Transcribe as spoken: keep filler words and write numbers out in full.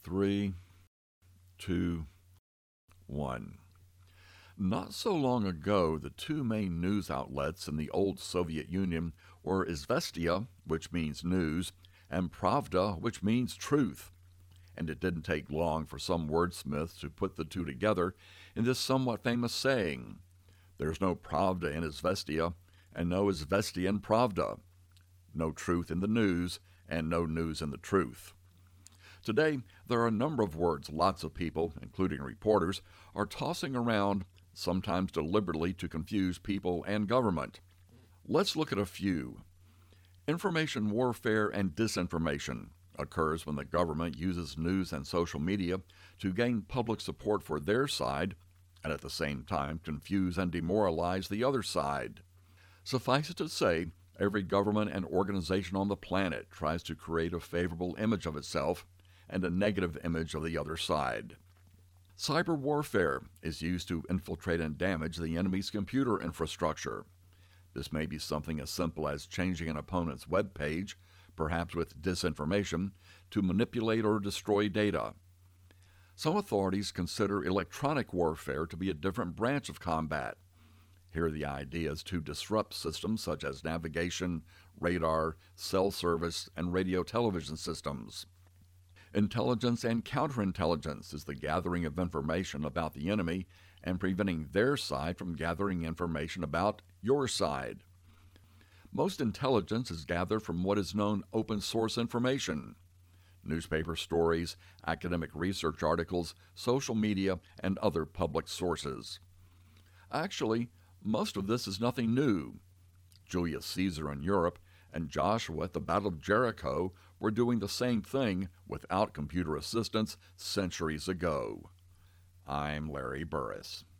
Three, two, one. Not so long ago, the two main news outlets in the old Soviet Union were Izvestia, which means news, and Pravda, which means truth. And it didn't take long for some wordsmiths to put the two together in this somewhat famous saying, "There's no Pravda in Izvestia, and no Izvestia in Pravda. No truth in the news, and no news in the truth." Today, there are a number of words lots of people, including reporters, are tossing around, sometimes deliberately to confuse people and government. Let's look at a few. Information warfare and disinformation occurs when the government uses news and social media to gain public support for their side, and at the same time confuse and demoralize the other side. Suffice it to say, every government and organization on the planet tries to create a favorable image of itself and a negative image of the other side. Cyber warfare is used to infiltrate and damage the enemy's computer infrastructure. This may be something as simple as changing an opponent's web page, perhaps with disinformation, to manipulate or destroy data. Some authorities consider electronic warfare to be a different branch of combat. Here the idea is to disrupt systems such as navigation, radar, cell service, and radio television systems. Intelligence and counterintelligence is the gathering of information about the enemy and preventing their side from gathering information about your side. Most intelligence is gathered from what is known open source information: newspaper stories, academic research articles, social media, and other public sources. Actually, most of this is nothing new. Julius Caesar in Europe and Joshua at the Battle of Jericho were doing the same thing without computer assistance centuries ago. I'm Larry Burris.